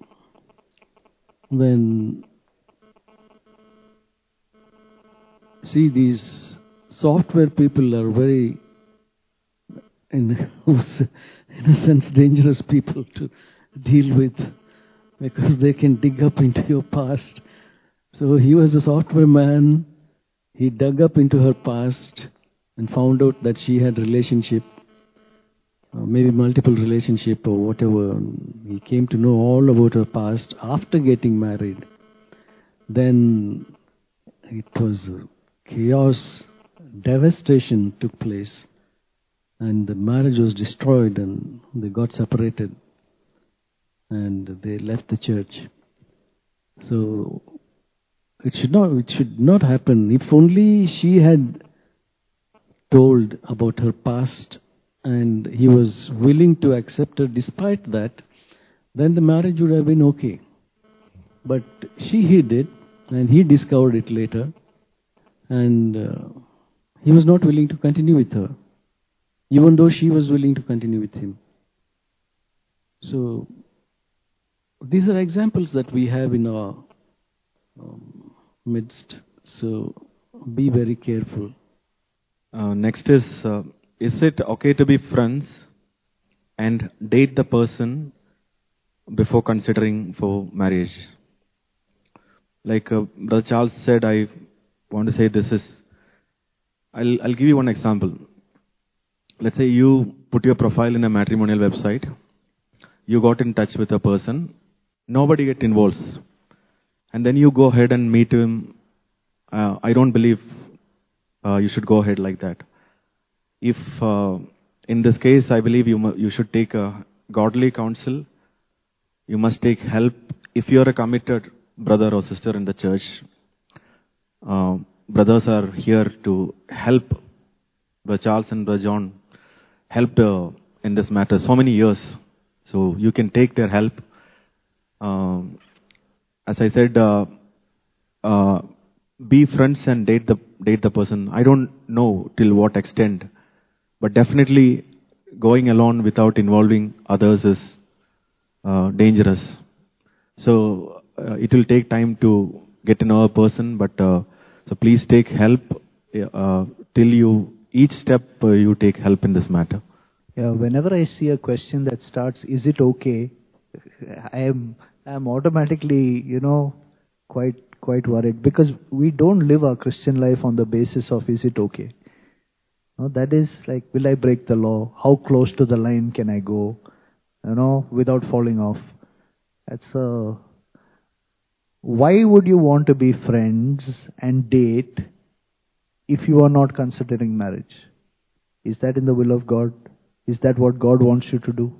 then, see, these software people are very, in, in a sense, dangerous people to deal with, because they can dig up into your past. So he was a software man. He dug up into her past and found out that she had relationship, uh, maybe multiple relationship or whatever. He came to know all about her past after getting married. Then it was chaos, devastation took place, and the marriage was destroyed, and they got separated, and they left the church. So It should not, it should not happen. If only she had told about her past and he was willing to accept her despite that, then the marriage would have been okay. But she hid it and he discovered it later, and uh, he was not willing to continue with her, even though she was willing to continue with him. So these are examples that we have in our um, midst. So be very careful. Uh, next is, uh, is it okay to be friends and date the person before considering for marriage? Like uh, Brother Charles said, I want to say this is, I'll, I'll give you one example. Let's say you put your profile in a matrimonial website. You got in touch with a person. Nobody get involved. And then you go ahead and meet him. Uh, I don't believe uh, you should go ahead like that. If, uh, in this case, I believe you mu- you should take a godly counsel. You must take help. If you are a committed brother or sister in the church, uh, brothers are here to help. Brother Charles and Brother John helped uh, in this matter so many years. So you can take their help. Um, As I said, uh, uh, be friends and date the date the person. I don't know till what extent, but definitely going alone without involving others is uh, dangerous. So uh, it will take time to get to know a person, but uh, so please take help uh, till you each step uh, you take help in this matter. Yeah, whenever I see a question that starts, "Is it okay?" I am I am automatically, you know, quite quite worried, because we don't live our Christian life on the basis of, is it okay? No, that is like, will I break the law? How close to the line can I go? You know, without falling off. That's a... Why would you want to be friends and date if you are not considering marriage? Is that in the will of God? Is that what God wants you to do?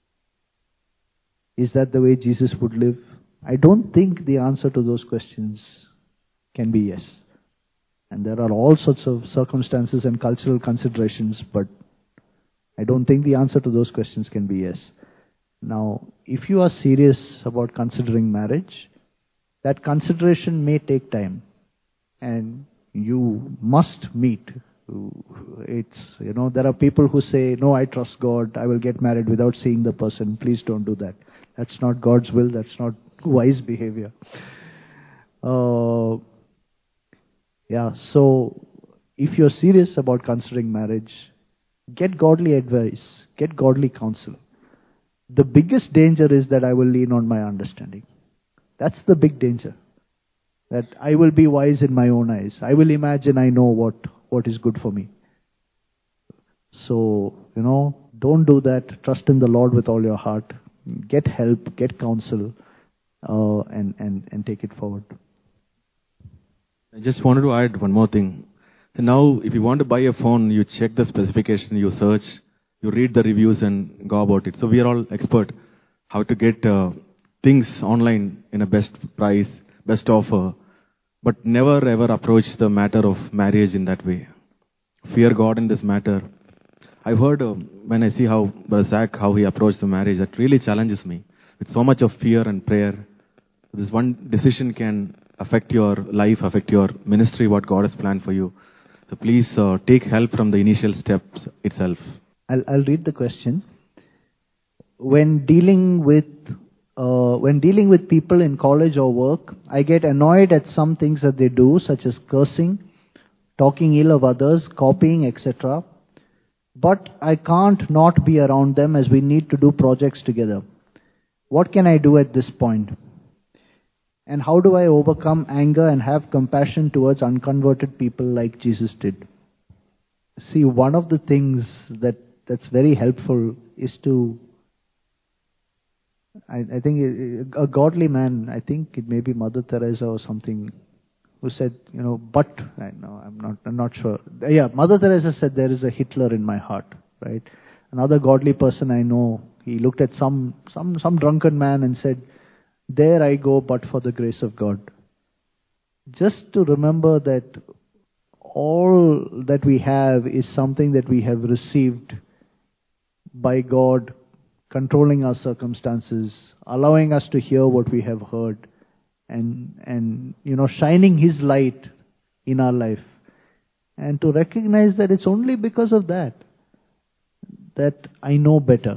Is that the way Jesus would live? I don't think the answer to those questions can be yes. And there are all sorts of circumstances and cultural considerations, but I don't think the answer to those questions can be yes. Now, if you are serious about considering marriage, that consideration may take time, and you must meet. It's, you know, there are people who say, no, I trust God, I will get married without seeing the person. Please don't do that. That's not God's will, that's not wise behavior. Uh, yeah, so if you're serious about considering marriage, get godly advice, get godly counsel. The biggest danger is that I will lean on my understanding. That's the big danger. That I will be wise in my own eyes. I will imagine I know what, what is good for me. So, you know, don't do that. Trust in the Lord with all your heart. Get help, get counsel, uh, and, and, and take it forward. I just wanted to add one more thing. So now, if you want to buy a phone, you check the specification, you search, you read the reviews and go about it. So we are all expert how to get uh, things online in a best price, best offer, but never ever approach the matter of marriage in that way. Fear God in this matter. I've heard uh, when I see how Brother Zach, how he approached the marriage, that really challenges me. With so much of fear and prayer, this one decision can affect your life, affect your ministry, what God has planned for you. So please uh, take help from the initial steps itself. I'll, I'll read the question. When dealing with uh, when dealing with people in college or work, I get annoyed at some things that they do, such as cursing, talking ill of others, copying, et cetera. But I can't not be around them as we need to do projects together. What can I do at this point? And how do I overcome anger and have compassion towards unconverted people like Jesus did? See, one of the things that, that's very helpful is to, I, I think a godly man, I think it may be Mother Teresa or something, who said, you know, but, I know, I'm not, I'm not sure. Yeah, Mother Teresa said, there is a Hitler in my heart, right? Another godly person I know, he looked at some, some, some drunken man and said, there I go, but for the grace of God. Just to remember that all that we have is something that we have received by God, controlling our circumstances, allowing us to hear what we have heard, and, and you know, shining His light in our life. And to recognize that it's only because of that, that I know better.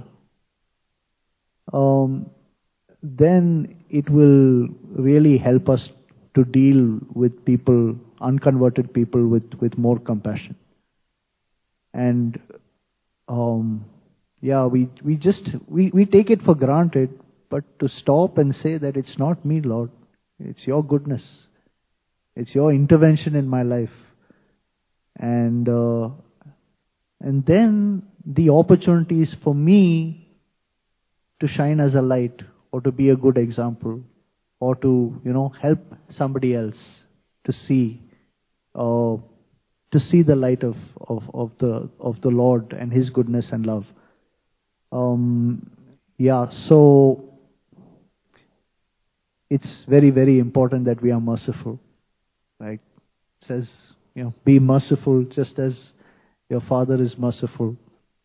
Um, then it will really help us to deal with people, unconverted people, with, with more compassion. And um, yeah, we, we just, we, we take it for granted, but to stop and say that it's not me, Lord, it's your goodness, it's your intervention in my life. And, uh, and then the opportunities for me to shine as a light, or to be a good example, or to, you know, help somebody else to see, uh, to see the light of, of, of the of the Lord and His goodness and love. Um, yeah, so it's very, very important that we are merciful. Like it says, you know, be merciful just as your Father is merciful.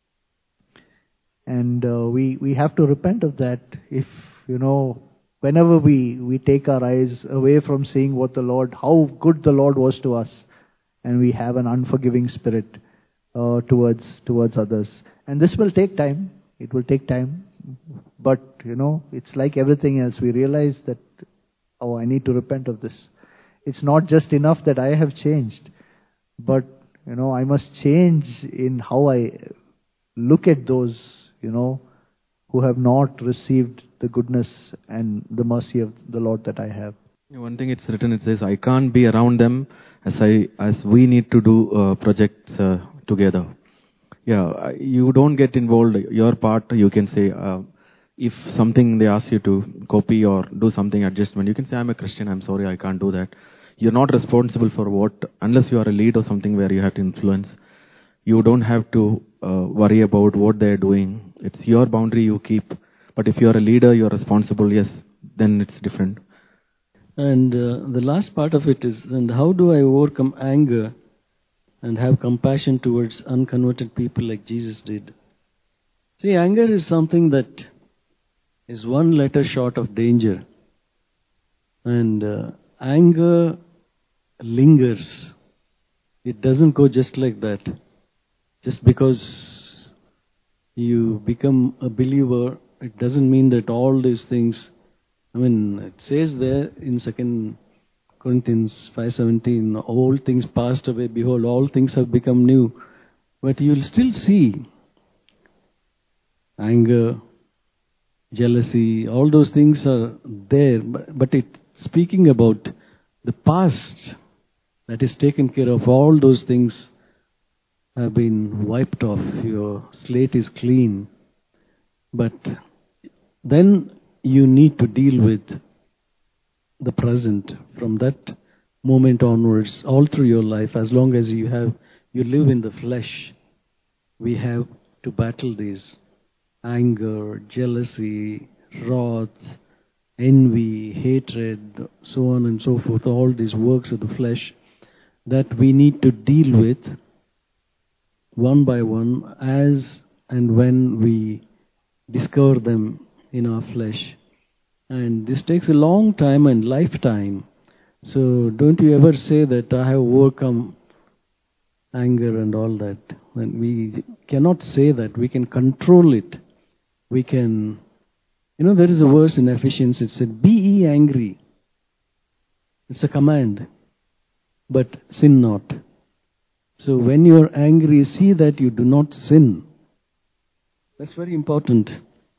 And uh, we, we have to repent of that. If, you know, whenever we, we take our eyes away from seeing what the Lord, how good the Lord was to us, and we have an unforgiving spirit uh, towards towards others. And this will take time. It will take time. But, you know, it's like everything else. We realize that, oh, I need to repent of this. It's not just enough that I have changed, but, you know, I must change in how I look at those, you know, who have not received the goodness and the mercy of the Lord that I have. One thing it's written, it says, I can't be around them as I as we need to do uh, projects uh, together. Yeah, I- you don't get involved. Your part, you can say, uh, if something they ask you to copy or do something adjustment, you can say, I'm a Christian, I'm sorry, I can't do that. You're not responsible for what, unless you are a lead or something where you have to influence. You don't have to uh, worry about what they're doing. It's your boundary you keep. But if you're a leader, you're responsible, yes, then it's different. And uh, the last part of it is, and how do I overcome anger and have compassion towards unconverted people like Jesus did? See, anger is something that is one letter short of danger. And uh, anger lingers. It doesn't go just like that. Just because you become a believer, it doesn't mean that all these things, I mean, it says there in Second Corinthians five seventeen, all things passed away, behold, all things have become new. But you'll still see anger, jealousy, all those things are there. But, but it's speaking about the past that is taken care of. All those things have been wiped off. Your slate is clean. But then you need to deal with the present from that moment onwards, all through your life. As long as you have, you live in the flesh, we have to battle these anger, jealousy, wrath, envy, hatred, so on and so forth, all these works of the flesh that we need to deal with one by one as and when we discover them in our flesh. And this takes a long time and lifetime. So don't you ever say that I have overcome anger and all that. And we cannot say that. We can control it. We can, you know, there is a verse in Ephesians, it said, be ye angry. It's a command. But sin not. So when you are angry, see that you do not sin. That's very important.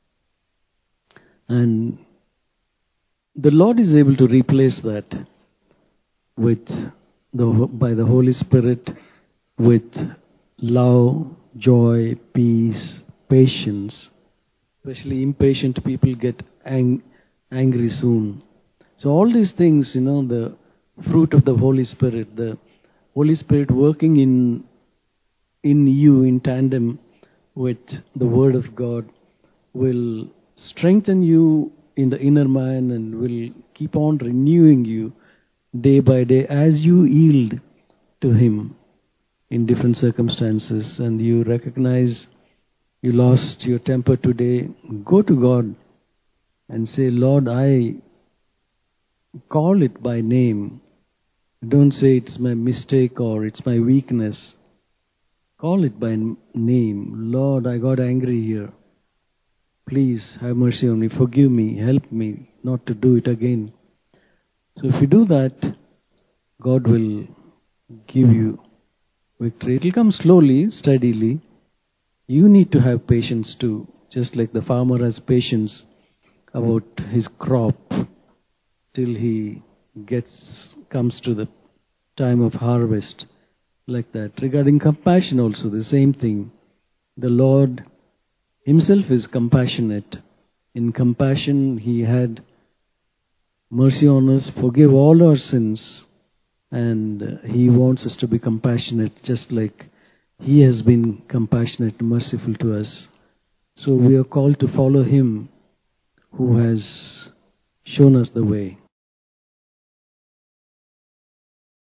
And the Lord is able to replace that with the by the Holy Spirit with love, joy, peace, patience. Especially impatient people get ang- angry soon. So all these things, you know, the fruit of the Holy Spirit, the Holy Spirit working in in you in tandem with the Word of God will strengthen you in the inner man and will keep on renewing you day by day as you yield to Him in different circumstances and you recognize you lost your temper today. Go to God and say, Lord, I call it by name. Don't say it's my mistake or it's my weakness. Call it by name. Lord, I got angry here. Please have mercy on me. Forgive me. Help me not to do it again. So if you do that, God will give you victory. It will come slowly, steadily. You need to have patience too. Just like the farmer has patience about his crop till he gets comes to the time of harvest. Like that. Regarding compassion also, the same thing. The Lord Himself is compassionate. In compassion, He had mercy on us, forgive all our sins, and He wants us to be compassionate, just like He has been compassionate and merciful to us. So we are called to follow Him who has shown us the way.